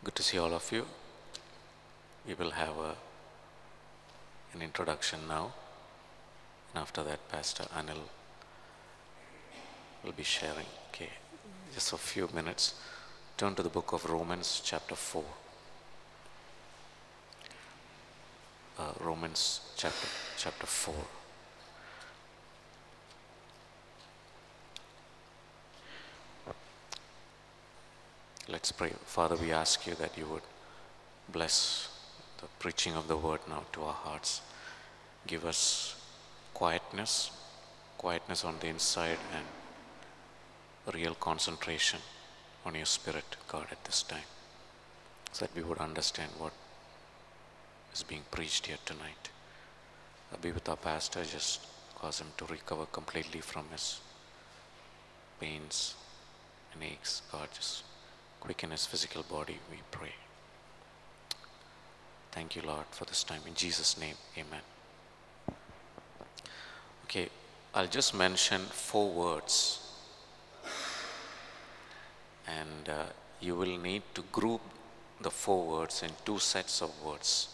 Good to see all of you. We will have an introduction now, and after that, Pastor Anil will be sharing. Okay, just a few minutes. Turn to the book of Romans, chapter 4. Romans, chapter 4. Let's pray. Father, we ask you that you would bless the preaching of the word now to our hearts. Give us quietness on the inside, and real concentration on your Spirit, God, at this time, so that we would understand what is being preached here tonight. Be with our pastor, just cause him to recover completely from his pains and aches. God, just quicken his physical body, we pray. Thank you, Lord, for this time. In Jesus' name, amen. Okay, I'll just mention 4 words, and you will need to group the 4 words in 2 sets of words.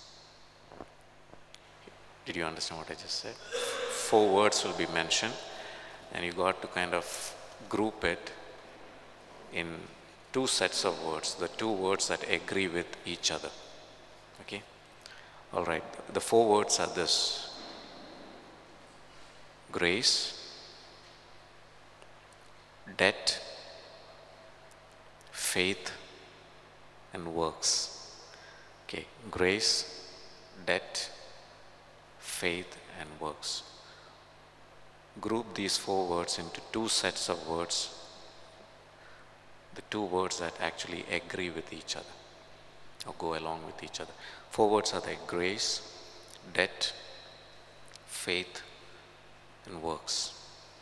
Did you understand what I just said? 4 words will be mentioned, and you got to kind of group it in 2 sets of words, the 2 words that agree with each other. Okay? All right, the 4 words are this: grace, debt, faith, and works. Okay, grace, debt, faith, and works. Group these 4 words into 2 sets of words, the 2 words that actually agree with each other or go along with each other. 4 words are like grace, debt, faith, and works.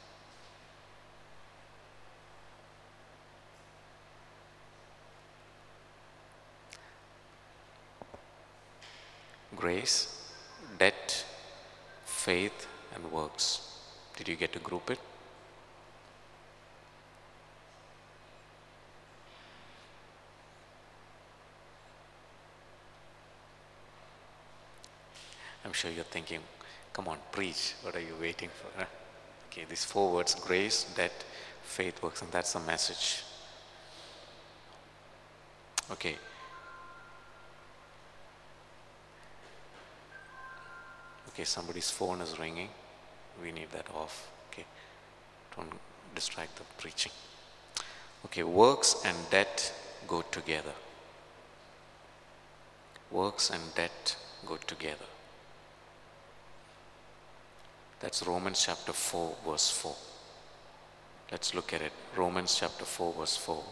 Grace, debt, faith, and works. Did you get to group it? I'm sure you're thinking, come on, preach. What are you waiting for? Huh? Okay, these 4 words: grace, debt, faith, works, and that's the message. Okay. Okay, somebody's phone is ringing. We need that off. Okay, don't distract the preaching. Okay, works and debt go together. Works and debt go together. That's Romans chapter 4, verse 4. Let's look at it. Romans chapter 4, verse 4.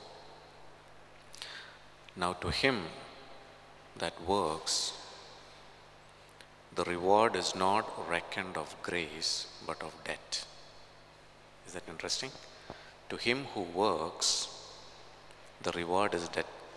Now to him that works, the reward is not reckoned of grace, but of debt. Is that interesting? To him who works, the reward is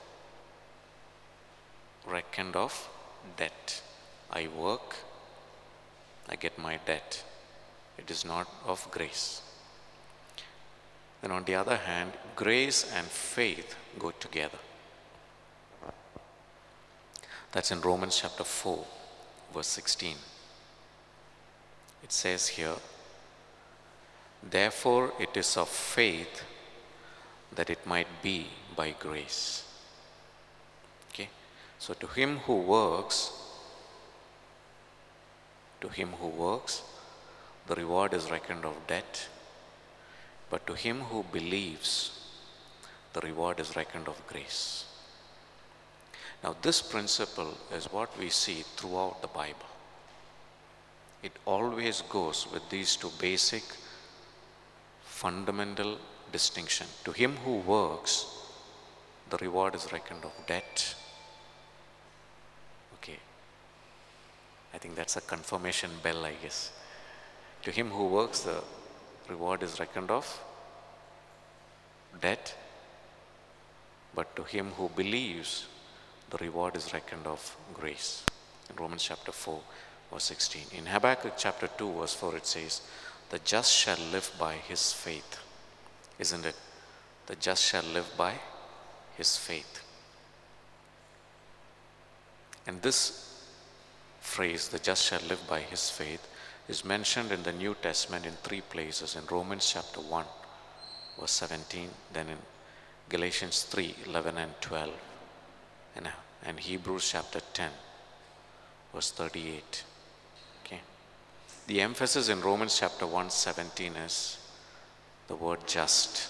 reckoned of debt. I work, I get my debt. It is not of grace. Then on the other hand, grace and faith go together. That's in Romans chapter 4, verse 16. It says here, therefore it is of faith that it might be by grace. Okay? So to him who works, the reward is reckoned of debt, but to him who believes, the reward is reckoned of grace. Now this principle is what we see throughout the Bible. It always goes with these 2 basic, fundamental distinction. To him who works, the reward is reckoned of debt. Okay, I think that's a confirmation bell, I guess. To him who works, the reward is reckoned of debt, but to him who believes, the reward is reckoned of grace. In Romans chapter 4, verse 16. In Habakkuk chapter 2, verse 4, it says, the just shall live by his faith. Isn't it? The just shall live by his faith. And this phrase, the just shall live by his faith, is mentioned in the New Testament in 3 places. In Romans chapter 1, verse 17, then in Galatians 3, 11 and 12, and Hebrews chapter 10, verse 38. Okay. The emphasis in Romans chapter 1, 17 is the word just.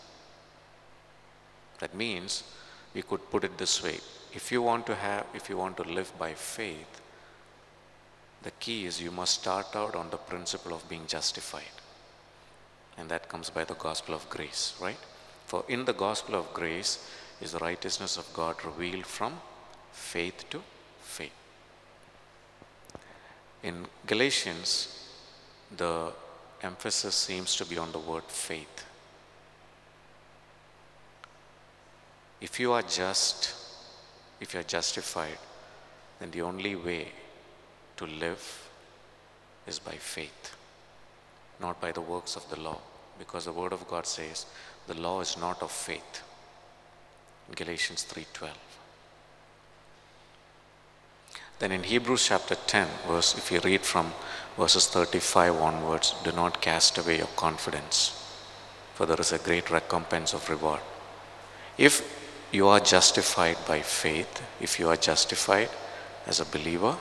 That means we could put it this way. If you want to live by faith, the key is you must start out on the principle of being justified. And that comes by the gospel of grace, right? For in the gospel of grace is the righteousness of God revealed from faith to faith. In Galatians, the emphasis seems to be on the word faith. If you are justified, then the only way to live is by faith, not by the works of the law, because the word of God says the law is not of faith. In Galatians 3:12. Then in Hebrews chapter 10, if you read from verses 35 onwards, do not cast away your confidence, for there is a great recompense of reward. If you are justified by faith, if you are justified as a believer,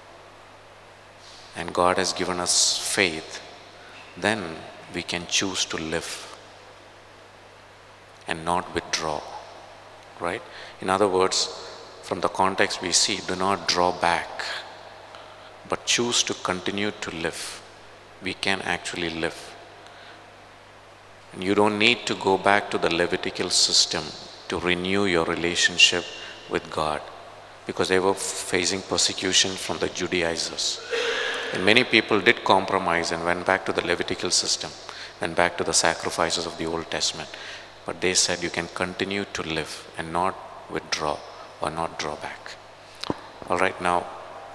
and God has given us faith, then we can choose to live and not withdraw, right? In other words, from the context we see, do not draw back, but choose to continue to live. We can actually live. And you don't need to go back to the Levitical system to renew your relationship with God, because they were facing persecution from the Judaizers. And many people did compromise and went back to the Levitical system, went back to the sacrifices of the Old Testament. But they said you can continue to live and not withdraw or not draw back. All right, now,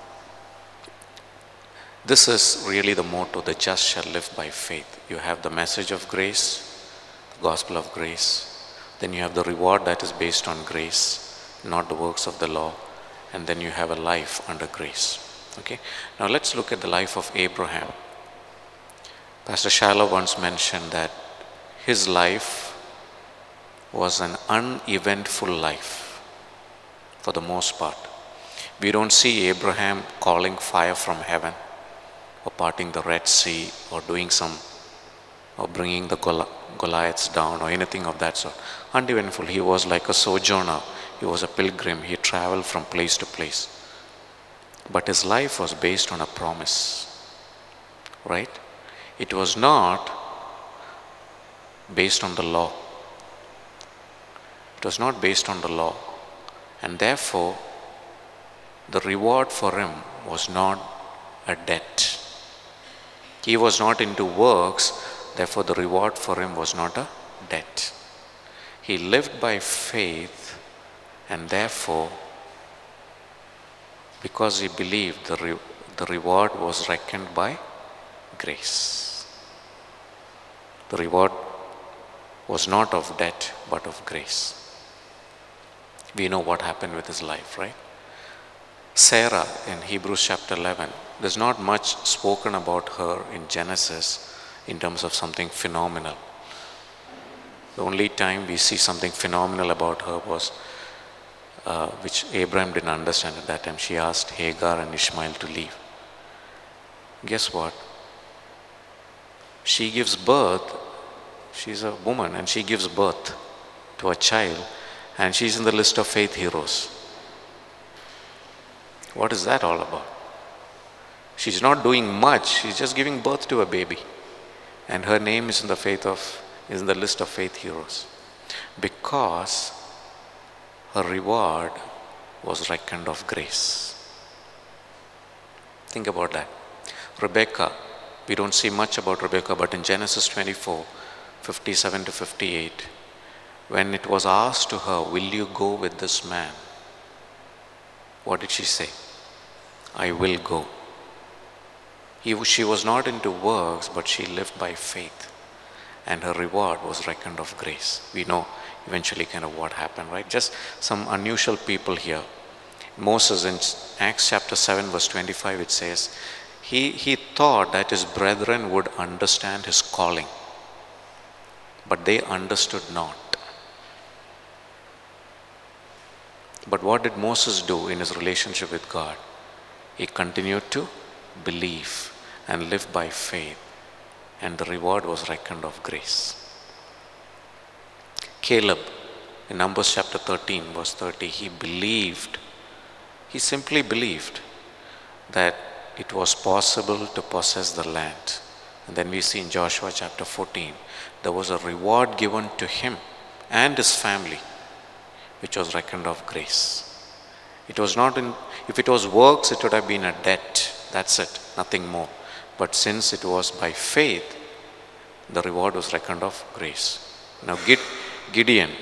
this is really the motto, the just shall live by faith. You have the message of grace, the gospel of grace. Then you have the reward that is based on grace, not the works of the law. And then you have a life under grace. Okay. Now let's look at the life of Abraham. Pastor Shiloh once mentioned that his life was an uneventful life for the most part. We don't see Abraham calling fire from heaven or parting the Red Sea or bringing the Goliaths down or anything of that sort. Uneventful. He was like a sojourner. He was a pilgrim. He traveled from place to place. But his life was based on a promise, right? It was not based on the law. It was not based on the law. And therefore, the reward for him was not a debt. He was not into works, therefore the reward for him was not a debt. He lived by faith, and therefore, because he believed, the reward was reckoned by grace. The reward was not of debt, but of grace. We know what happened with his life, right? Sarah in Hebrews chapter 11, there's not much spoken about her in Genesis in terms of something phenomenal. The only time we see something phenomenal about her was which Abraham didn't understand at that time. She asked Hagar and Ishmael to leave. Guess what? She gives birth. She's a woman and she gives birth to a child, and she's in the list of faith heroes. What is that all about? She's not doing much. She's just giving birth to a baby, and her name is in the list of faith heroes, because her reward was reckoned of grace. Think about that. Rebecca, we don't see much about Rebecca, but in Genesis 24, 57 to 58, when it was asked to her, will you go with this man? What did she say? I will go. She was not into works, but she lived by faith, and her reward was reckoned of grace. We know eventually kind of what happened, right? Just some unusual people here. Moses in Acts chapter 7 verse 25 it says, he thought that his brethren would understand his calling, but they understood not. But what did Moses do in his relationship with God? He continued to believe and live by faith, and the reward was reckoned of grace. Caleb, in Numbers chapter 13 verse 30, he simply believed that it was possible to possess the land. And then we see in Joshua chapter 14, there was a reward given to him and his family, which was reckoned of grace. It was not if it was works, it would have been a debt. That's it, nothing more. But since it was by faith, the reward was reckoned of grace. Now Gideon,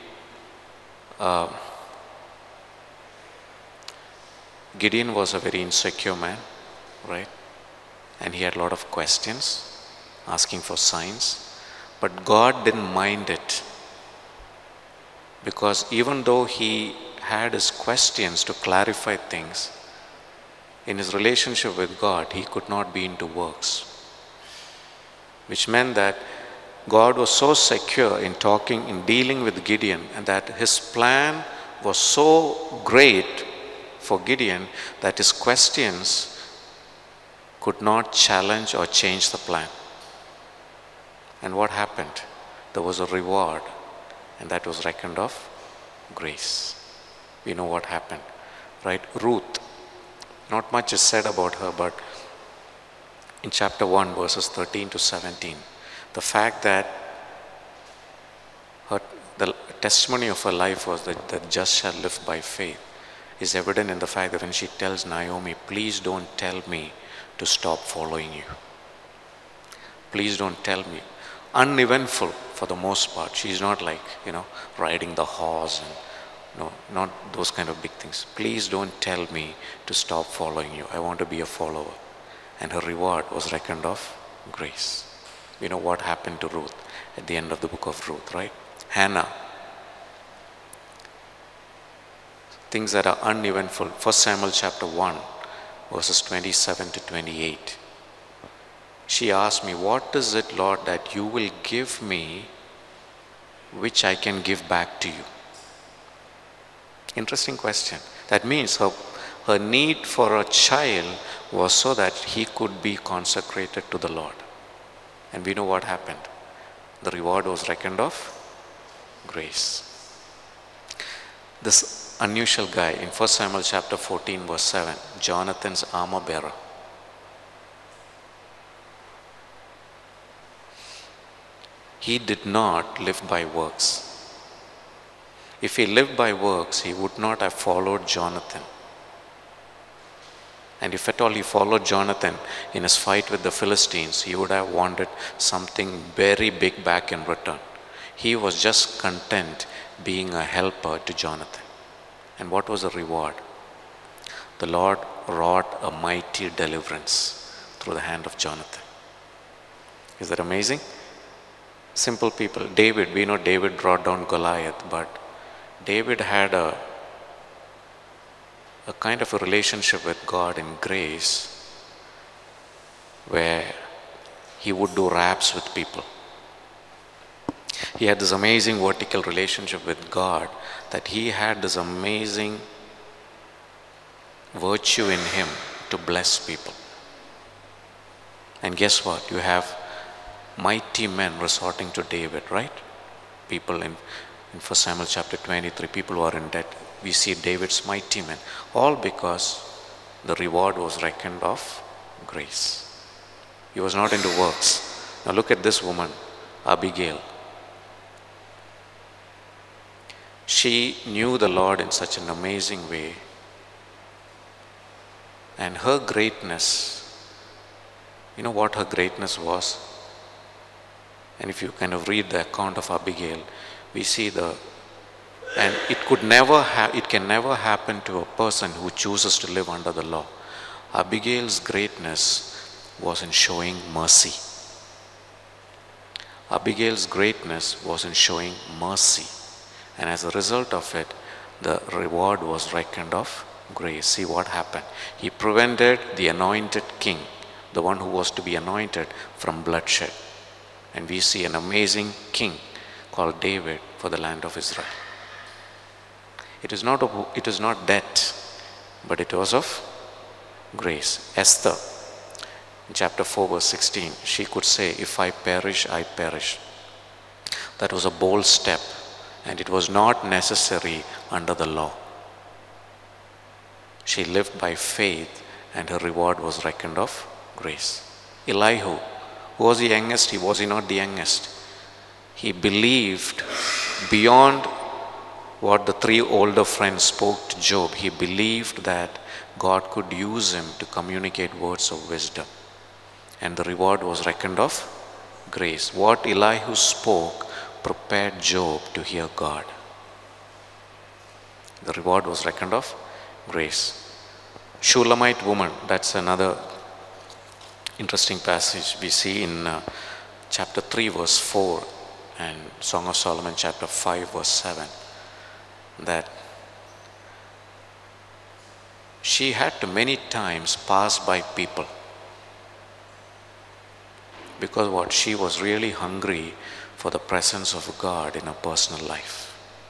Gideon was a very insecure man, right? And he had a lot of questions, asking for signs. But God didn't mind it, because even though he had his questions to clarify things, in his relationship with God, he could not be into works. Which meant that God was so secure in dealing with Gideon, and that his plan was so great for Gideon that his questions could not challenge or change the plan. And what happened? There was a reward, and that was reckoned of grace. We know what happened, right? Ruth, not much is said about her, but in chapter 1 verses 13 to 17, the fact that the testimony of her life was that the just shall live by faith is evident in the fact that when she tells Naomi, please don't tell me to stop following you. Please don't tell me. Uneventful for the most part. She's not like, riding the horse and not those kind of big things. Please don't tell me to stop following you. I want to be a follower. And her reward was reckoned of grace. We know what happened to Ruth at the end of the book of Ruth, right? Hannah. Things that are uneventful. 1 Samuel chapter 1, verses 27 to 28. She asked me, what is it, Lord, that you will give me which I can give back to you? Interesting question. That means her need for a child was so that he could be consecrated to the Lord. And we know what happened. The reward was reckoned of grace. This unusual guy in 1 Samuel chapter 14 verse 7, Jonathan's armor bearer. He did not live by works. If he lived by works, he would not have followed Jonathan. And if at all he followed Jonathan in his fight with the Philistines, he would have wanted something very big back in return. He was just content being a helper to Jonathan. And what was the reward? The Lord wrought a mighty deliverance through the hand of Jonathan. Is that amazing? Simple people. David, we know David brought down Goliath, but David had a kind of a relationship with God in grace where he would do raps with people. He had this amazing vertical relationship with God, that he had this amazing virtue in him to bless people. And guess what? You have mighty men resorting to David, right? People in 1 Samuel chapter 23, people who are in debt. We see David's mighty men, all because the reward was reckoned of grace. He was not into works. Now look at this woman, Abigail. She knew the Lord in such an amazing way, and her greatness, you know what her greatness was? And if you kind of read the account of Abigail, we see and it can never happen to a person who chooses to live under the law. Abigail's greatness was in showing mercy. Abigail's greatness was in showing mercy. And as a result of it, the reward was reckoned of grace. See what happened. He prevented the anointed king, the one who was to be anointed, from bloodshed. And we see an amazing king called David for the land of Israel. It is not debt, but it was of grace. Esther, in chapter 4, verse 16, she could say, if I perish, I perish. That was a bold step, and it was not necessary under the law. She lived by faith, and her reward was reckoned of grace. Elihu, who was the youngest? Was he not the youngest? He believed beyond what the three older friends spoke to Job. He believed that God could use him to communicate words of wisdom, and the reward was reckoned of grace. What Elihu spoke prepared Job to hear God. The reward was reckoned of grace. Shulamite woman, that's another interesting passage we see in chapter 3, verse 4, and Song of Solomon, chapter 5, verse 7, that she had to many times pass by people because what? She was really hungry for the presence of God in her personal life.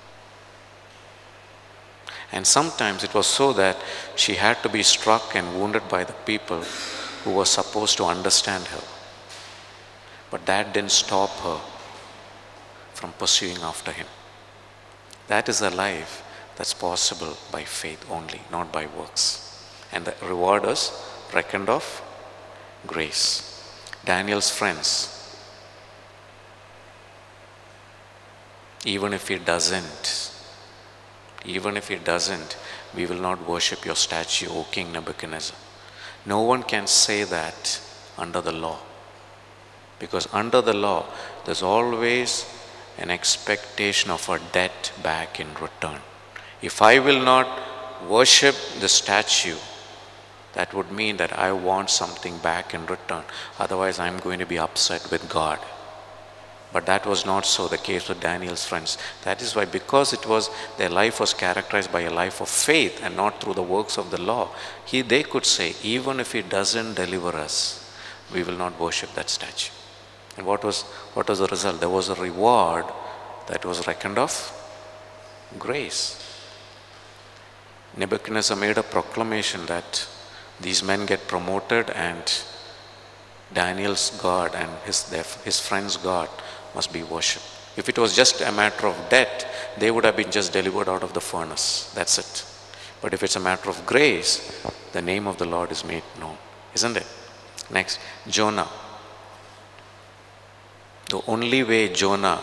And sometimes it was so that she had to be struck and wounded by the people who were supposed to understand her. But that didn't stop her from pursuing after him. That is a life that's possible by faith only, not by works. And the reward is reckoned of grace. Daniel's friends, even if he doesn't, we will not worship your statue, O King Nebuchadnezzar. No one can say that under the law. Because under the law, there's always an expectation of a debt back in return. If I will not worship the statue, that would mean that I want something back in return. Otherwise, I'm going to be upset with God. But that was not so the case with Daniel's friends. That is why, because their life was characterized by a life of faith and not through the works of the law, they could say, even if he doesn't deliver us, we will not worship that statue. And what was the result? There was a reward that was reckoned of grace. Nebuchadnezzar made a proclamation that these men get promoted and Daniel's God and his friend's God must be worshipped. If it was just a matter of debt, they would have been just delivered out of the furnace. That's it. But if it's a matter of grace, the name of the Lord is made known. Isn't it? Next, Jonah. The only way Jonah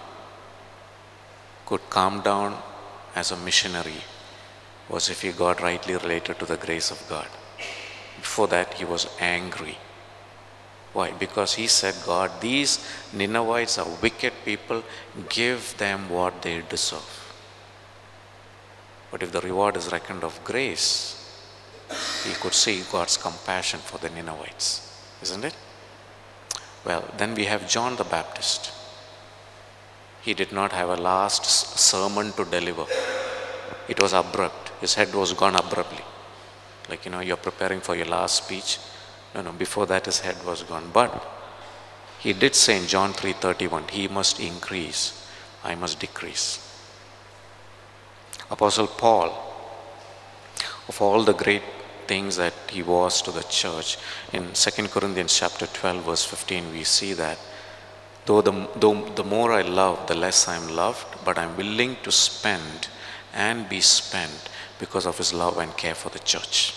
could calm down as a missionary was if he got rightly related to the grace of God. Before that, he was angry. Why? Because he said, God, these Ninevites are wicked people, give them what they deserve. But if the reward is reckoned of grace, he could see God's compassion for the Ninevites. Isn't it? Well, then we have John the Baptist. He did not have a last sermon to deliver. It was abrupt. His head was gone abruptly. Like, you're preparing for your last speech. No, before that his head was gone. But he did say in John 3:31, he must increase, I must decrease. Apostle Paul, of all the great things that he was to the church, in 2 Corinthians chapter 12, verse 15, we see that though the more I love, the less I am loved, but I'm willing to spend and be spent because of his love and care for the church.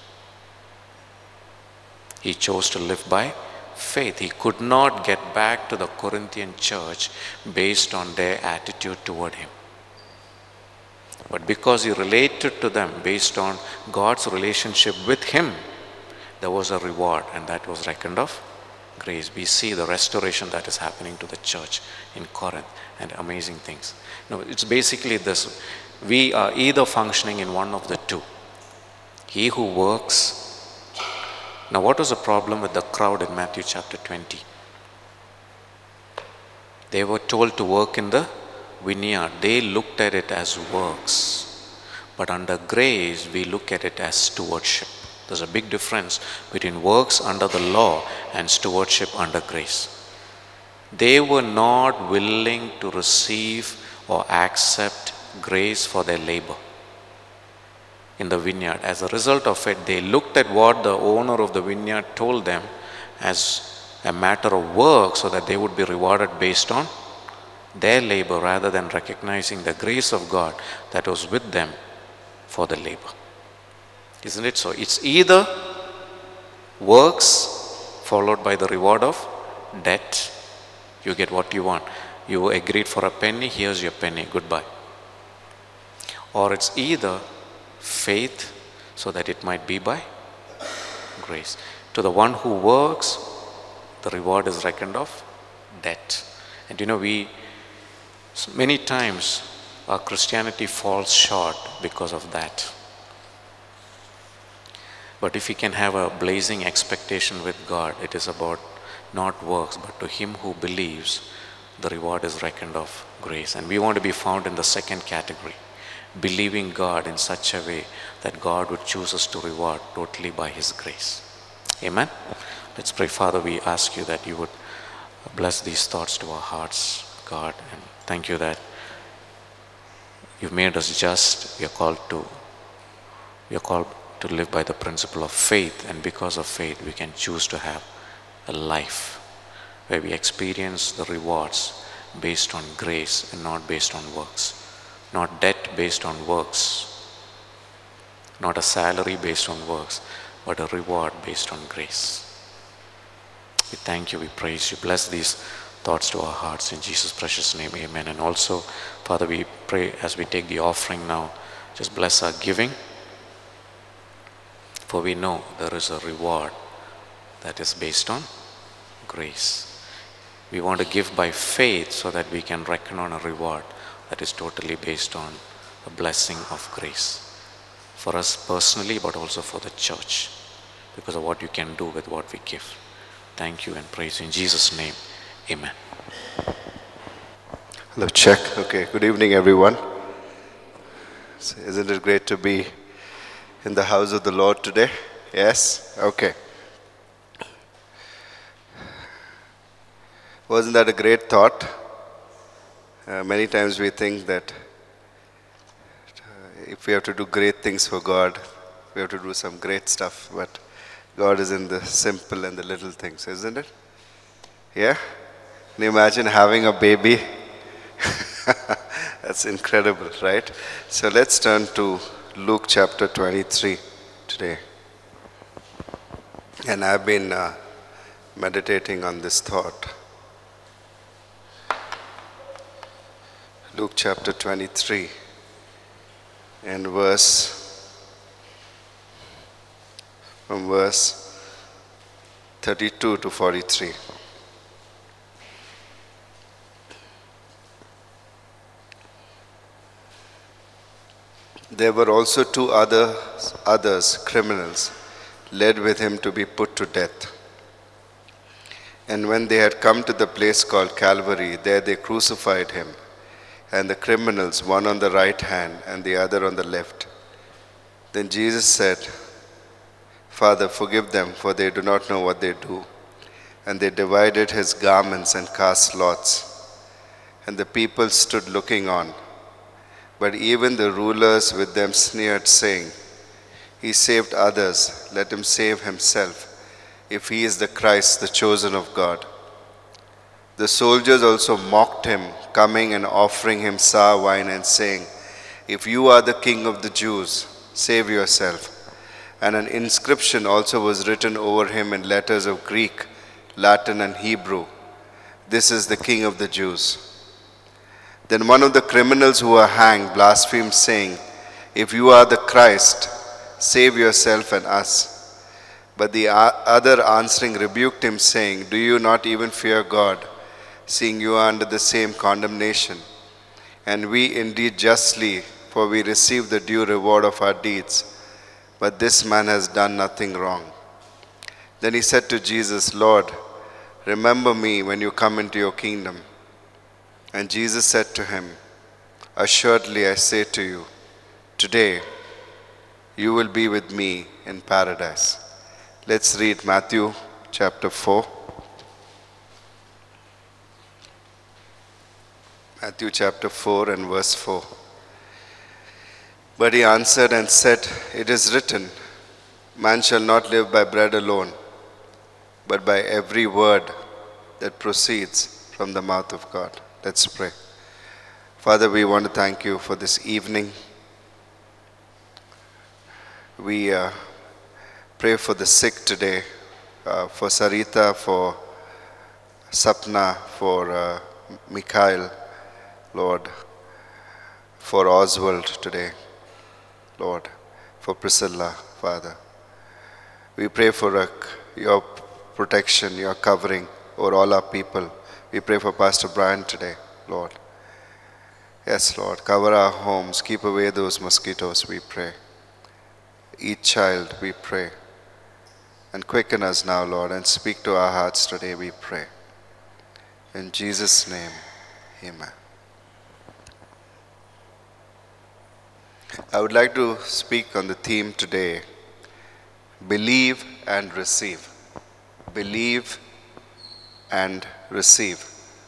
He chose to live by faith. He could not get back to the Corinthian church based on their attitude toward him. But because he related to them based on God's relationship with him, there was a reward, and that was reckoned of grace. We see the restoration that is happening to the church in Corinth and amazing things. It's basically this. We are either functioning in one of the two. He who works. Now, what was the problem with the crowd in Matthew chapter 20? They were told to work in the vineyard. They looked at it as works. But under grace, we look at it as stewardship. There's a big difference between works under the law and stewardship under grace. They were not willing to receive or accept grace for their labor in the vineyard. As a result of it, they looked at what the owner of the vineyard told them as a matter of work so that they would be rewarded based on their labor rather than recognizing the grace of God that was with them for the labor. Isn't it so? It's either works followed by the reward of debt. You get what you want. You agreed for a penny, here's your penny, goodbye. Or it's either faith so that it might be by grace. To the one who works, the reward is reckoned of debt. And many times our Christianity falls short because of that. But if we can have a blazing expectation with God, it is about not works, but to him who believes, the reward is reckoned of grace. And we want to be found in the second category, believing God in such a way that God would choose us to reward totally by his grace. Amen? Let's pray. Father, we ask you that you would bless these thoughts to our hearts, God, and thank you that you've made us just. We are called to live by the principle of faith, and because of faith we can choose to have a life where we experience the rewards based on grace and not based on works. Not debt based on works, not a salary based on works, but a reward based on grace. We thank you, we praise you. Bless these thoughts to our hearts in Jesus' precious name, amen. And also, Father, we pray as we take the offering now, just bless our giving, for we know there is a reward that is based on grace. We want to give by faith so that we can reckon on a reward that is totally based on a blessing of grace for us personally, but also for the church, because of what you can do with what we give. Thank you and praise you in Jesus' name. Amen. Hello, check. Okay, good evening, everyone. Isn't it great to be in the house of the Lord today? Yes? Okay. Wasn't that a great thought? Many times we think that if we have to do great things for God, we have to do some great stuff, but God is in the simple and the little things, isn't it? Yeah? Can you imagine having a baby? That's incredible, right? So let's turn to Luke chapter 23 today. And I've been meditating on this thought. Luke chapter 23 and from verse 32 to 43. There were also two others, criminals, led with him to be put to death. And when they had come to the place called Calvary, there they crucified him, and the criminals, one on the right hand and the other on the left. Then Jesus said, Father, forgive them, for they do not know what they do. And they divided his garments and cast lots. And the people stood looking on. But even the rulers with them sneered, saying, He saved others, let him save himself, if he is the Christ, the chosen of God. The soldiers also mocked him, coming and offering him sour wine and saying, If you are the King of the Jews, save yourself. And an inscription also was written over him in letters of Greek, Latin, and Hebrew, This is the King of the Jews. Then one of the criminals who were hanged blasphemed, saying, If you are the Christ, save yourself and us. But the other answering rebuked him, saying, Do you not even fear God, seeing you are under the same condemnation? And we indeed justly, for we receive the due reward of our deeds. But this man has done nothing wrong. Then he said to Jesus, Lord, remember me when you come into your kingdom. And Jesus said to him, Assuredly I say to you, today you will be with me in paradise. Let's read Matthew chapter 4. Matthew chapter 4 and verse 4. But he answered and said, it is written, man shall not live by bread alone, but by every word that proceeds from the mouth of God. Let's pray. Father, we want to thank you for this evening. We pray for the sick today, for Sarita, for Sapna, for Mikhail, Lord, for Oswald today, Lord, for Priscilla, Father. We pray for your protection, your covering over all our people. We pray for Pastor Brian today, Lord. Yes, Lord, cover our homes, keep away those mosquitoes, we pray. Each child, we pray. And quicken us now, Lord, and speak to our hearts today, we pray. In Jesus' name, amen. I would like to speak on the theme today, believe and receive. Believe and receive.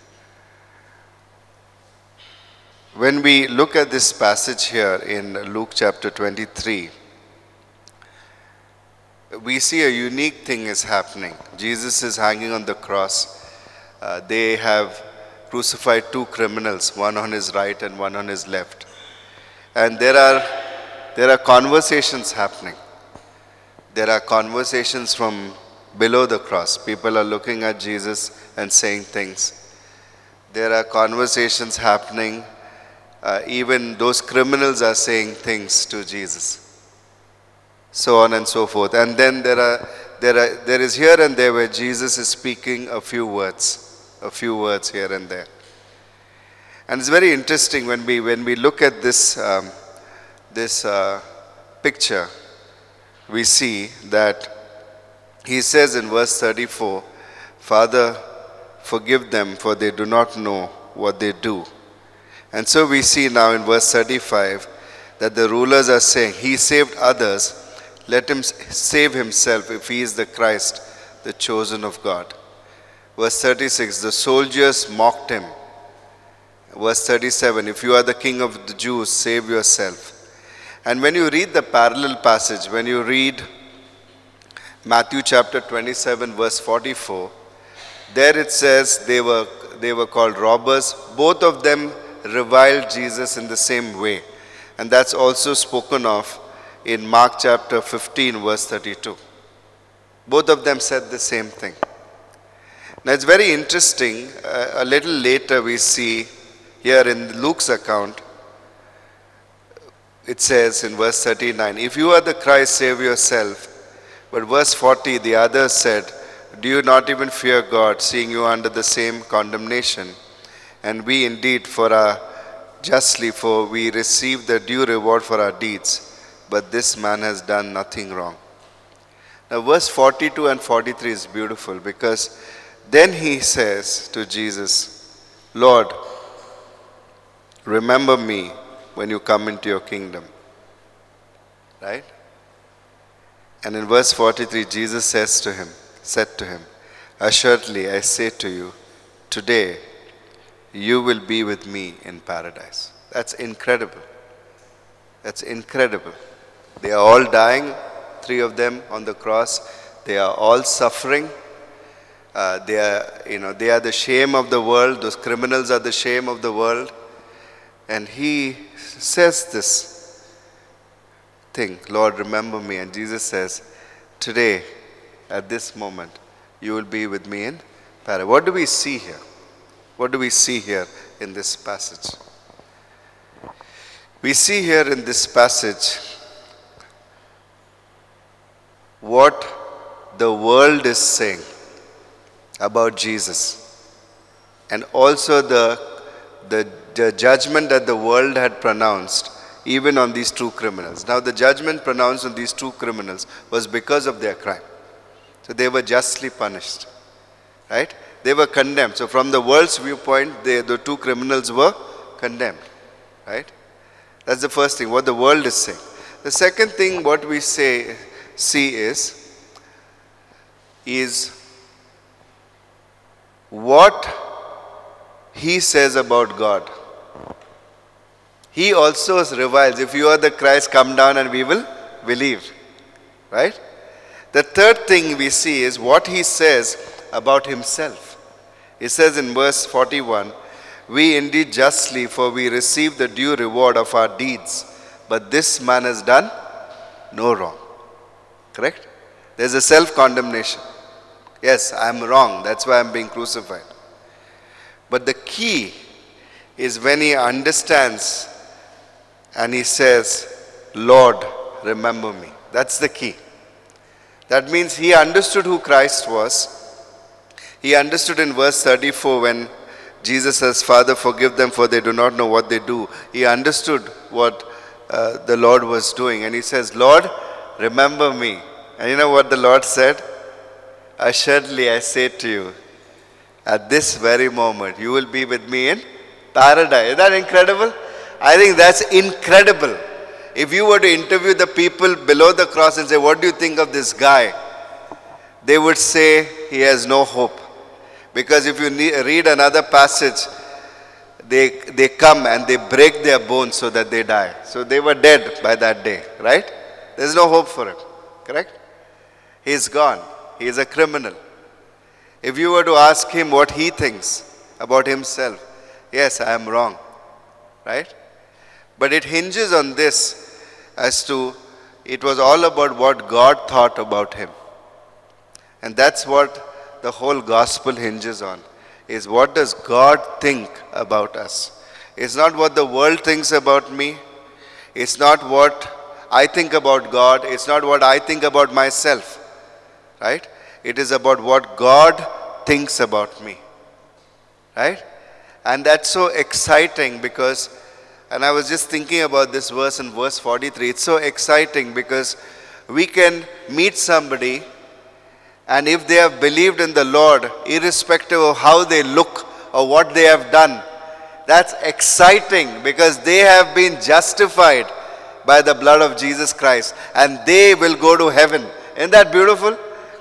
When we look at this passage here in Luke chapter 23, we see a unique thing is happening. Jesus is hanging on the cross. They have crucified two criminals, one on his right and one on his left. And there are conversations happening. There are conversations from below the cross. People are looking at Jesus and saying things. There are conversations happening. Even those criminals are saying things to Jesus. So on and so forth. And then there is here and there where Jesus is speaking a few words here and there. And it's very interesting when we look at this picture, we see that he says in verse 34, Father, forgive them, for they do not know what they do. And so we see now in verse 35 that the rulers are saying, he saved others, let him save himself if he is the Christ, the chosen of God. Verse 36, the soldiers mocked him. Verse 37, if you are the king of the Jews, save yourself. And when you read the parallel passage, when you read Matthew chapter 27 verse 44, there it says they were called robbers. Both of them reviled Jesus in the same way. And that's also spoken of in Mark chapter 15 verse 32. Both of them said the same thing. Now it's very interesting. A little later we see here in Luke's account, it says in verse 39, if you are the Christ, save yourself. But verse 40, the others said, do you not even fear God, seeing you are under the same condemnation? And we indeed justly, for we receive the due reward for our deeds. But this man has done nothing wrong. Now verse 42 and 43 is beautiful, because then he says to Jesus, Lord, remember me when you come into your kingdom. Right? And in verse 43, Jesus said to him, assuredly I say to you, today you will be with me in paradise. That's incredible. That's incredible. They are all dying, three of them on the cross. They are all suffering. They are the shame of the world. Those criminals are the shame of the world. And he says this thing, Lord, remember me. And Jesus says, today, at this moment, you will be with me in paradise. What do we see here? What do we see here in this passage? We see here in this passage what the world is saying about Jesus, and also the judgment that the world had pronounced even on these two criminals. Now the judgment pronounced on these two criminals was because of their crime. So they were justly punished. Right? They were condemned. So from the world's viewpoint, the two criminals were condemned. Right? That's the first thing, what the world is saying. The second thing what we see is what he says about God. He also reviles, if you are the Christ, come down and we will believe. Right? The third thing we see is what he says about himself. He says in verse 41, we indeed justly, for we receive the due reward of our deeds, but this man has done no wrong. Correct? There's a self-condemnation. Yes, I'm wrong, that's why I'm being crucified. But the key is when he understands and he says, Lord, remember me. That's the key. That means he understood who Christ was. He understood in verse 34 when Jesus says, Father, forgive them for they do not know what they do. He understood what the Lord was doing. And he says, Lord, remember me. And you know what the Lord said? Assuredly, I say to you, at this very moment, you will be with me in paradise. Isn't that incredible? I think that's incredible. If you were to interview the people below the cross and say, what do you think of this guy? They would say, he has no hope. Because if you read another passage, they come and they break their bones so that they die. So they were dead by that day, right? There's no hope for him, correct? He's gone. He is a criminal. If you were to ask him what he thinks about himself, yes, I am wrong, right? But it hinges on this as to, it was all about what God thought about him. And that's what the whole gospel hinges on, is what does God think about us? It's not what the world thinks about me. It's not what I think about God. It's not what I think about myself, right? It is about what God thinks about me, right? And that's so exciting because, and I was just thinking about this verse in verse 43, it's so exciting because we can meet somebody and if they have believed in the Lord, irrespective of how they look or what they have done, that's exciting because they have been justified by the blood of Jesus Christ and they will go to heaven. Isn't that beautiful?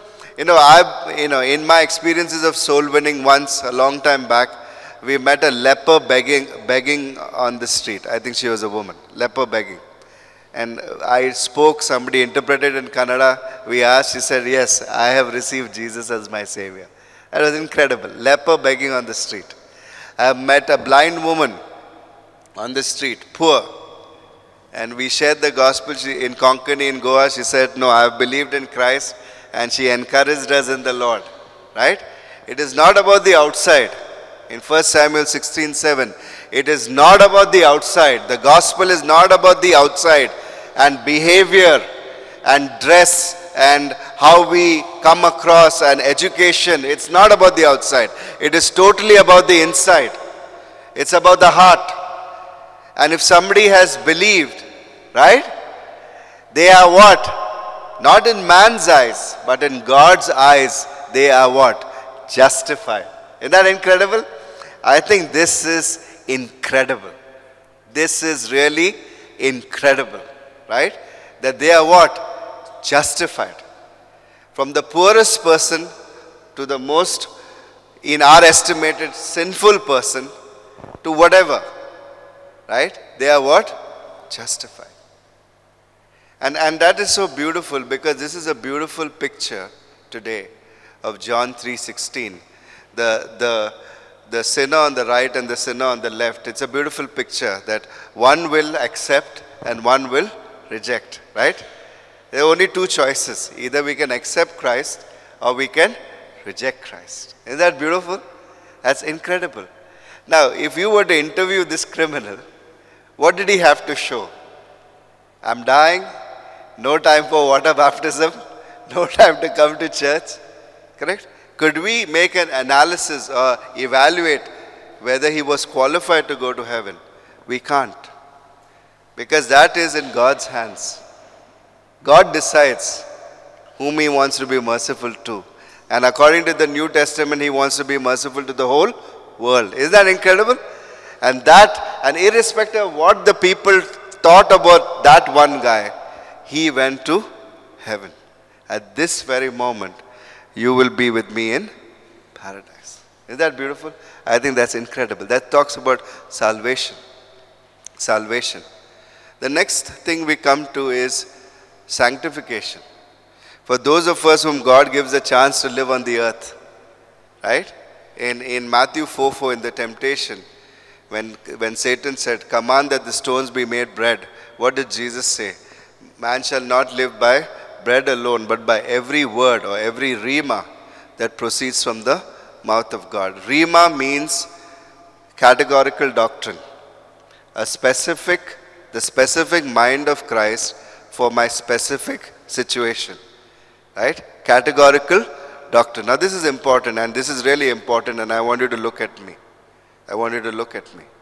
In my experiences of soul winning once, a long time back, we met a leper begging on the street. I think she was a woman, leper begging. And I spoke, somebody interpreted in Kannada. We asked, she said, yes, I have received Jesus as my Savior. That was incredible. Leper begging on the street. I have met a blind woman on the street, poor. And we shared the gospel in Konkani in Goa. She said, no, I have believed in Christ. And she encouraged us in the Lord. Right? It is not about the outside. In 1 Samuel 16:7, it is not about the outside. The gospel is not about the outside and behavior and dress and how we come across and education. It's not about the outside. It is totally about the inside. It's about the heart. And if somebody has believed, right, they are what? Not in man's eyes, but in God's eyes, they are what? Justified. Isn't that incredible? I think this is incredible. This is really incredible, right? That they are what? Justified. From the poorest person to the most, in our estimated, sinful person to whatever, right? They are what? Justified. And that is so beautiful because this is a beautiful picture today of John 3:16. The sinner on the right and the sinner on the left. It's a beautiful picture that one will accept and one will reject, right? There are only two choices. Either we can accept Christ or we can reject Christ. Isn't that beautiful? That's incredible. Now, if you were to interview this criminal, what did he have to show? I'm dying, no time for water baptism, no time to come to church, correct? Could we make an analysis or evaluate whether he was qualified to go to heaven? We can't. Because that is in God's hands. God decides whom he wants to be merciful to. And according to the New Testament, he wants to be merciful to the whole world. Isn't that incredible? And irrespective of what the people thought about that one guy, he went to heaven. At this very moment, you will be with me in paradise. Isn't that beautiful? I think that's incredible. That talks about salvation. Salvation. The next thing we come to is sanctification. For those of us whom God gives a chance to live on the earth, right? In Matthew 4:4, in the temptation, when Satan said, command that the stones be made bread, what did Jesus say? Man shall not live by bread alone, but by every word or every rhema that proceeds from the mouth of God. Rhema means categorical doctrine, the specific mind of Christ for my specific situation. Right? Categorical doctrine. Now this is important, and this is really important, and I want you to look at me. I want you to look at me.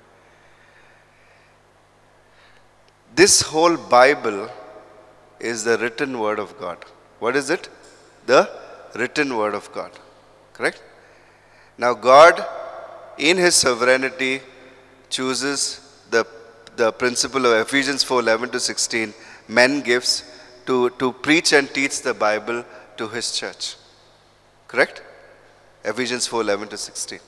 This whole Bible is the written word of God. What is it? The written word of God. Correct? Now God, in His sovereignty, chooses the principle of Ephesians 4:11 to 16, men gifts to preach and teach the Bible to His church. Correct? Ephesians 4:11 to 16.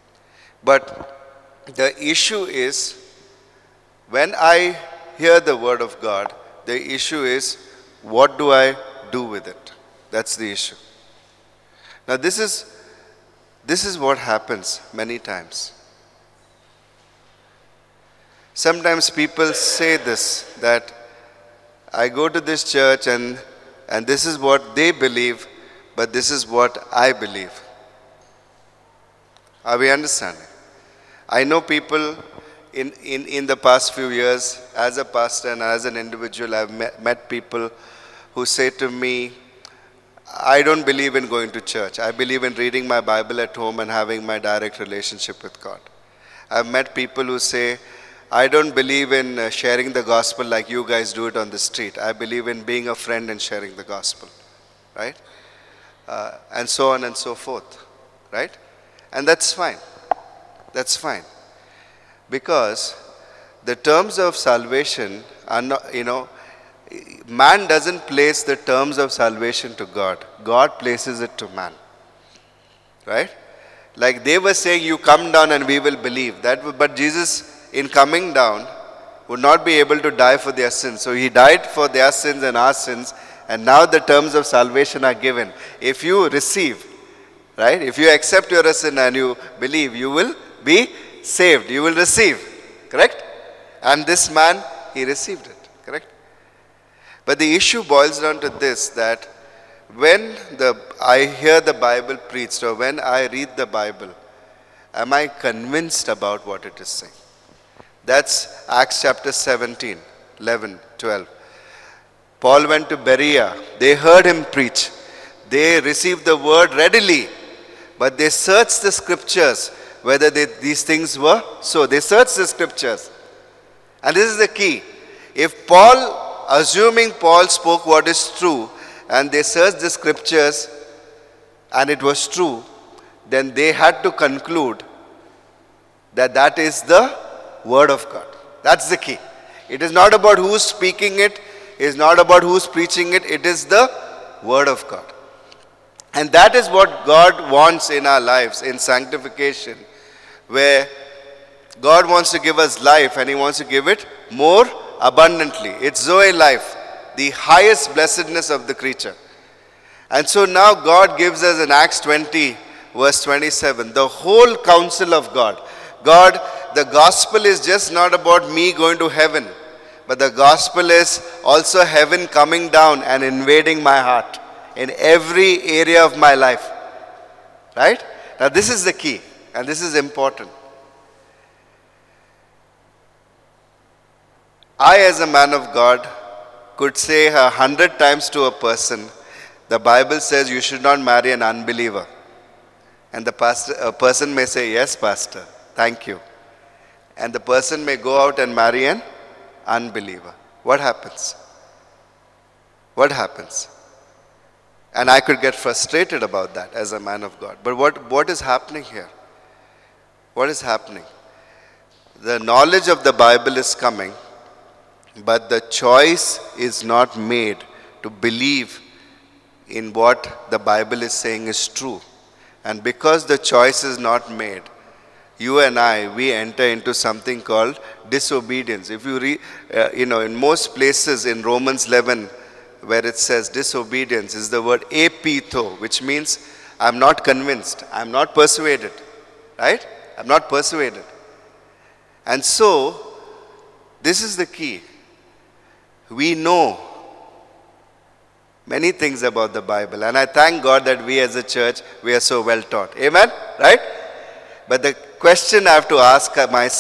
But the issue is, when I hear the word of God, the issue is, what do I do with it? That's the issue. Now this is what happens many times. Sometimes people say this, that I go to this church and this is what they believe, but this is what I believe. Are we understanding? I know people in the past few years, as a pastor and as an individual, I've met people who say to me, I don't believe in going to church. I believe in reading my Bible at home and having my direct relationship with God. I've met people who say, I don't believe in sharing the gospel like you guys do it on the street. I believe in being a friend and sharing the gospel. Right? And so on and so forth. Right? And that's fine. That's fine. Because the terms of salvation are not, man doesn't place the terms of salvation to God. God places it to man. Right? Like they were saying, you come down and we will believe. But Jesus, in coming down, would not be able to die for their sins. So He died for their sins and our sins. And now the terms of salvation are given. If you receive, right? If you accept your sin and you believe, you will be saved. You will receive. Correct? And this man, he received it. Correct? But the issue boils down to this, that when I hear the Bible preached or when I read the Bible, am I convinced about what it is saying? That's Acts chapter 17, 11, 12. Paul went to Berea. They heard him preach. They received the word readily. But they searched the scriptures whether these things were so. They searched the scriptures. And this is the key. If Paul, assuming Paul spoke what is true, and they searched the scriptures and it was true, then they had to conclude that is the word of God. That's the key. It is not about who's speaking it. It is not about who's preaching it. It is the word of God. And that is what God wants in our lives, in sanctification, where God wants to give us life and He wants to give it more abundantly. It's Zoe life, the highest blessedness of the creature. And so now God gives us in Acts 20, verse 27, the whole counsel of God. God, the gospel is just not about me going to heaven, but the gospel is also heaven coming down and invading my heart in every area of my life. Right? Now this is the key, and this is important. I, as a man of God, could say 100 times to a person, the Bible says you should not marry an unbeliever. And a person may say, yes, pastor, thank you. And the person may go out and marry an unbeliever. What happens? What happens? And I could get frustrated about that as a man of God. But what is happening here? What is happening? The knowledge of the Bible is coming, but the choice is not made to believe in what the Bible is saying is true. And because the choice is not made, you and I, we enter into something called disobedience. If you read, in most places in Romans 11, where it says disobedience, is the word apitho, which means I'm not convinced, I'm not persuaded, right? I'm not persuaded. And so, this is the key. We know many things about the Bible, and I thank God that we as a church, we are so well taught. Amen? Right? But the question I have to ask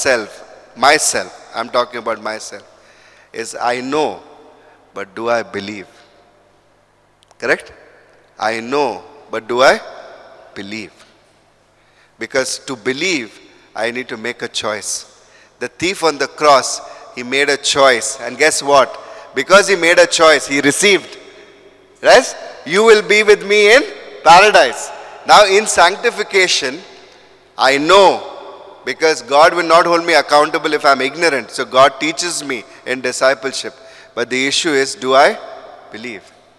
myself, I'm talking about myself, is I know, but do I believe? Correct? I know, but do I believe? Because to believe, I need to make a choice. The thief on the cross, he made a choice. And guess what? Because he made a choice, he received. Right? You will be with me in paradise. Now in sanctification, I know, because God will not hold me accountable if I'm ignorant. So God teaches me in discipleship. But the issue is, do I believe?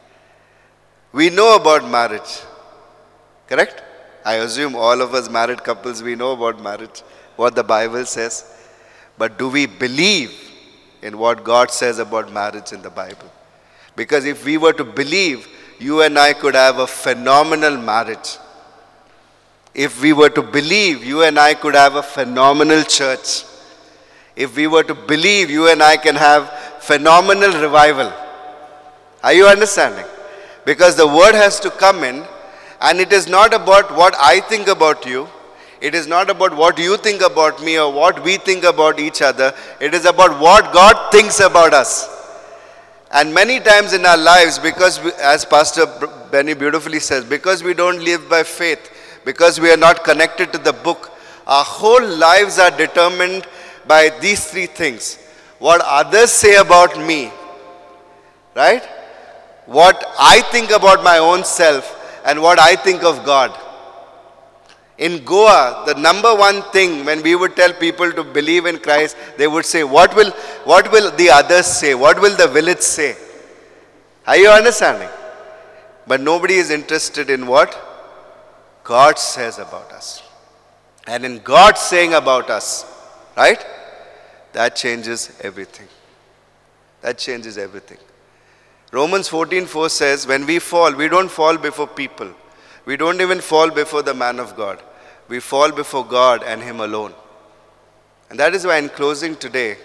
We know about marriage. Correct? I assume all of us married couples, we know about marriage, what the Bible says. But do we believe in what God says about marriage in the Bible? Because if we were to believe, you and I could have a phenomenal marriage. If we were to believe, you and I could have a phenomenal church. If we were to believe, you and I can have phenomenal revival. Are you understanding? Because the word has to come in, and it is not about what I think about you. It is not about what you think about me or what we think about each other. It is about what God thinks about us. And many times in our lives, because as Pastor Benny beautifully says, because we don't live by faith, because we are not connected to the book, our whole lives are determined by these three things. What others say about me, right? What I think about my own self, and what I think of God. In Goa, the number one thing when we would tell people to believe in Christ, they would say, what will the others say? What will the village say? Are you understanding? But nobody is interested in what God says about us. And in God saying about us, right? That changes everything. That changes everything. Romans 14:4 says, when we fall, we don't fall before people. We don't even fall before the man of God. We fall before God and Him alone. And that is why in closing today,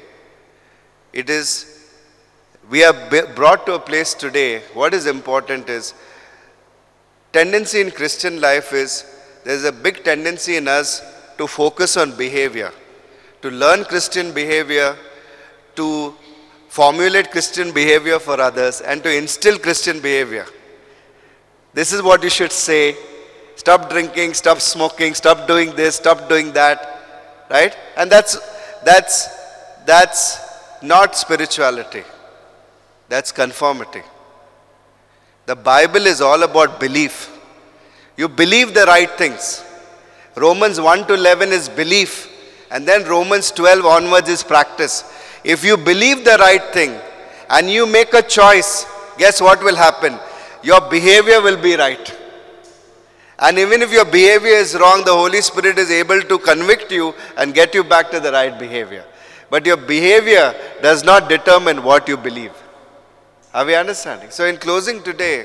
we are brought to a place today, what is important is, tendency in Christian life is, there's a big tendency in us to focus on behavior, to learn Christian behavior, to formulate Christian behavior for others, and to instill Christian behavior. This is what you should say. Stop drinking, stop smoking, stop doing this, stop doing that. Right? And that's not spirituality. That's conformity. The Bible is all about belief. You believe the right things. Romans 1-11 is belief. And then Romans 12 onwards is practice. If you believe the right thing and you make a choice, guess what will happen? Your behavior will be right. And even if your behavior is wrong, the Holy Spirit is able to convict you and get you back to the right behavior. But your behavior does not determine what you believe. Are we understanding? So in closing today,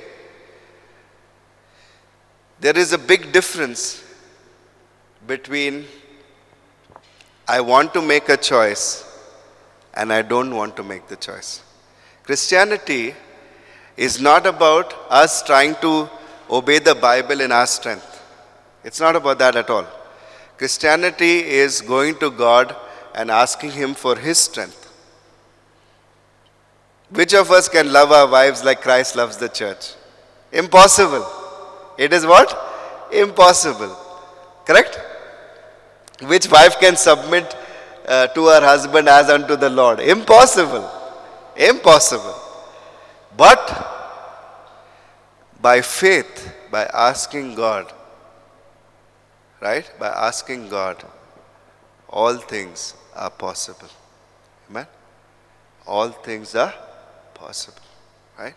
there is a big difference between I want to make a choice and I don't want to make the choice. Christianity is not about us trying to obey the Bible in our strength. It's not about that at all. Christianity is going to God and asking Him for His strength. Which of us can love our wives like Christ loves the church? Impossible. It is what? Impossible. Correct? Which wife can submit to her husband as unto the Lord? Impossible. Impossible. But by faith, by asking God, right? By asking God, all things are possible. Amen? all things are possible. Right?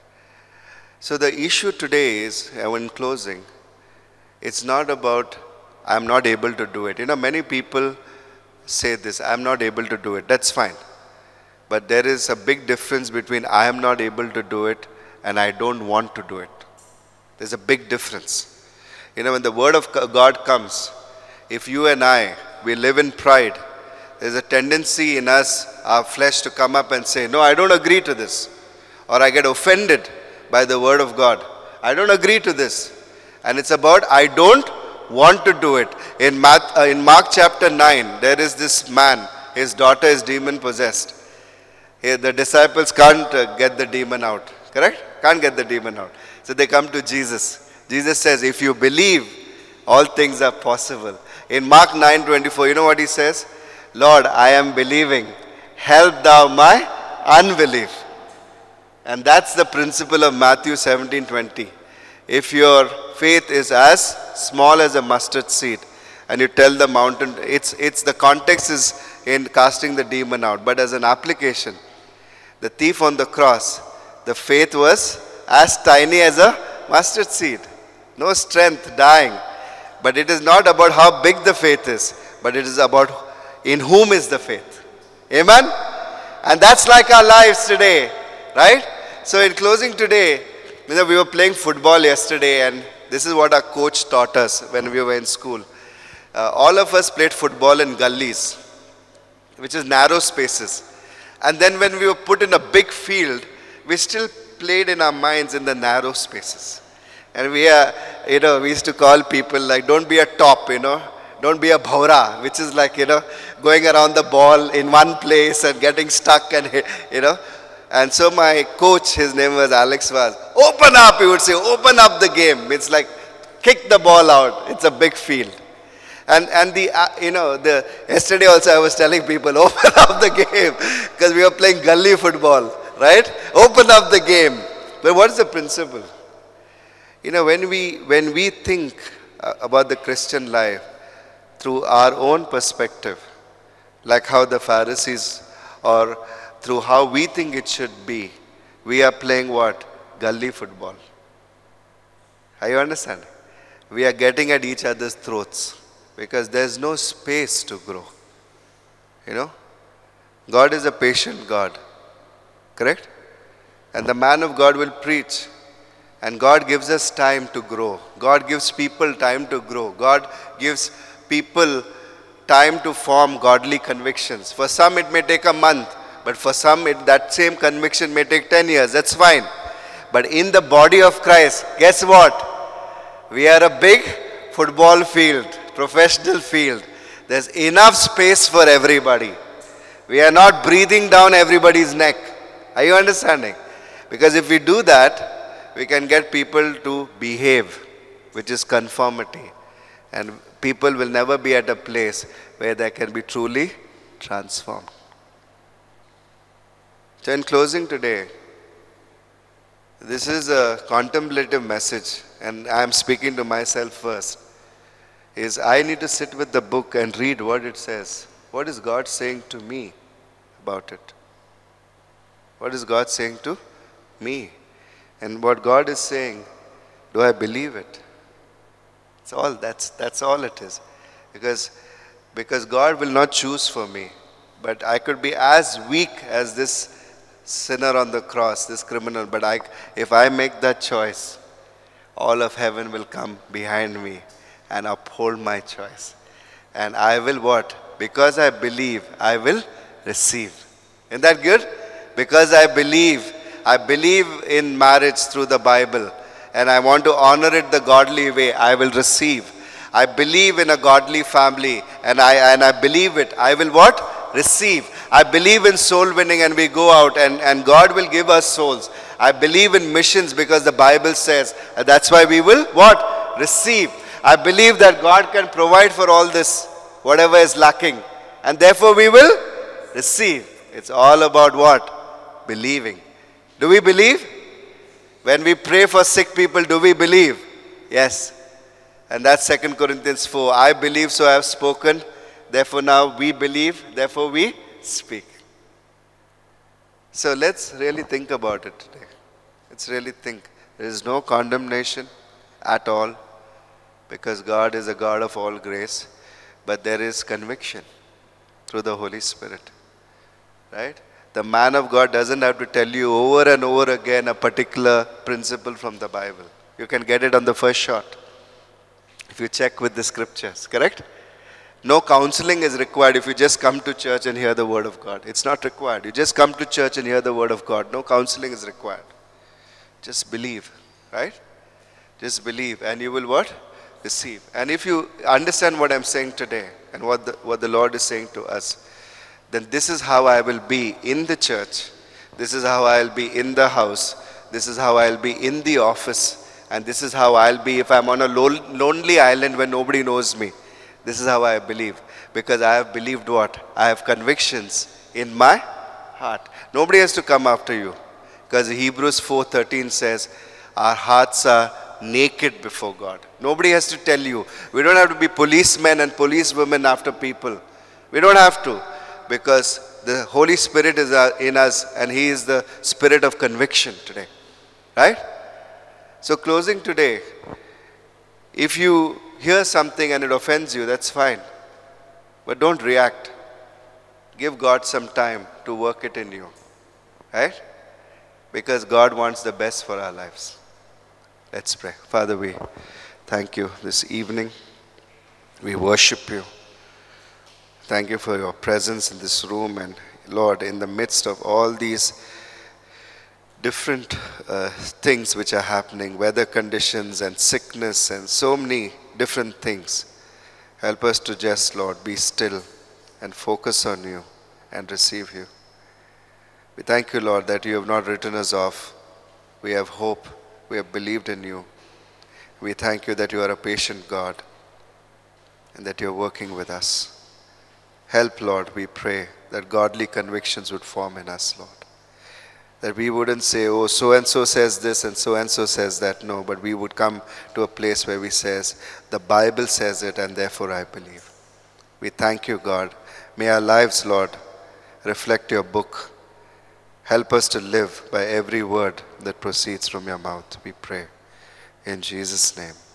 So the issue today is, in closing, it's not about I'm not able to do it. Many people say this, I'm not able to do it. That's fine. But there is a big difference between I am not able to do it and I don't want to do it. There's a big difference. When the word of God comes, if you and I, we live in pride, there's a tendency in us, our flesh, to come up and say, no, I don't agree to this. Or I get offended by the word of God. I don't agree to this. And it's about I don't want to do it. In Mark chapter 9, there is this man, his daughter is demon possessed. The disciples can't get the demon out. Correct? Can't get the demon out. So they come to Jesus. Jesus says, if you believe, all things are possible. In Mark 9:24, you know what he says? Lord, I am believing. Help thou my unbelief. And that's the principle of Matthew 17:20. If your faith is as small as a mustard seed, and you tell the mountain, it's the context is in casting the demon out. But as an application, the thief on the cross, the faith was as tiny as a mustard seed. No strength, dying. But it is not about how big the faith is, but it is about in whom is the faith. Amen? And that's like our lives today, right? So in closing today, we were playing football yesterday, and this is what our coach taught us when we were in school. All of us played football in gullies, which is narrow spaces. And then when we were put in a big field, we still played in our minds in the narrow spaces. And we used to call people like, don't be a top, don't be a bhaura, which is like, going around the ball in one place and getting stuck and, And so my coach, his name was Alex Vaz, open up, he would say, open up the game. It's like, kick the ball out. It's a big field. And yesterday also I was telling people, open up the game, because we were playing gully football, right? Open up the game. But what is the principle? When we think about the Christian life through our own perspective, like how the Pharisees, or through how we think it should be, we are playing what? Gully football. Are you understand? We are getting at each other's throats because there's no space to grow. God is a patient God. Correct? And the man of God will preach. And God gives us time to grow. God gives people time to grow. God gives people time to form godly convictions. For some it may take a month. But for some, that same conviction may take 10 years. That's fine. But in the body of Christ, guess what? We are a big football field, professional field. There's enough space for everybody. We are not breathing down everybody's neck. Are you understanding? Because if we do that, we can get people to behave, which is conformity. And people will never be at a place where they can be truly transformed. So in closing today, this is a contemplative message, and I am speaking to myself first, is I need to sit with the book and read what it says. What is God saying to me about it? What is God saying to me? And what God is saying, do I believe it? That's all it is. Because God will not choose for me, but I could be as weak as this sinner on the cross, this criminal, but if I make that choice, all of heaven will come behind me and uphold my choice. And I will what? Because I believe, I will receive. Isn't that good? Because I believe in marriage through the Bible, and I want to honor it the godly way, I will receive. I believe in a godly family, and I believe it. I will what? Receive. I believe in soul winning, and we go out and God will give us souls. I believe in missions because the Bible says that's why we will what? Receive. I believe that God can provide for all this, whatever is lacking, and therefore we will receive. It's all about what? Believing. Do we believe? When we pray for sick people, do we believe? Yes. And that's 2 Corinthians 4. I believe, so I have spoken. Therefore now we believe, therefore we speak. So let's really think about it today. Let's really think. There is no condemnation at all because God is a God of all grace, but there is conviction through the Holy Spirit. Right? The man of God doesn't have to tell you over and over again a particular principle from the Bible. You can get it on the first shot if you check with the scriptures, correct? No counseling is required if you just come to church and hear the word of God. It's not required. You just come to church and hear the word of God. No counseling is required. Just believe, right? Just believe and you will what? Receive. And if you understand what I'm saying today and what the Lord is saying to us, then this is how I will be in the church. This is how I'll be in the house. This is how I'll be in the office. And this is how I'll be if I'm on a lonely island where nobody knows me. This is how I believe. Because I have believed what? I have convictions in my heart. Nobody has to come after you. Because Hebrews 4:13 says, our hearts are naked before God. Nobody has to tell you. We don't have to be policemen and policewomen after people. We don't have to. Because the Holy Spirit is in us and He is the spirit of conviction today. Right? So closing today, if you hear something and it offends you, that's fine. But don't react. Give God some time to work it in you. Right? Because God wants the best for our lives. Let's pray. Father, we thank you this evening. We worship you. Thank you for your presence in this room. And Lord, in the midst of all these different things which are happening, weather conditions and sickness and so many different things, help us to just, Lord, be still and focus on you and receive you. We thank you, Lord, that you have not written us off. We have hope. We have believed in you. We thank you that you are a patient God and that you are working with us. Help, Lord, we pray that godly convictions would form in us, Lord. That we wouldn't say, oh, so-and-so says this and so-and-so says that. No, but we would come to a place where we says, the Bible says it and therefore I believe. We thank you, God. May our lives, Lord, reflect your book. Help us to live by every word that proceeds from your mouth, we pray. In Jesus' name.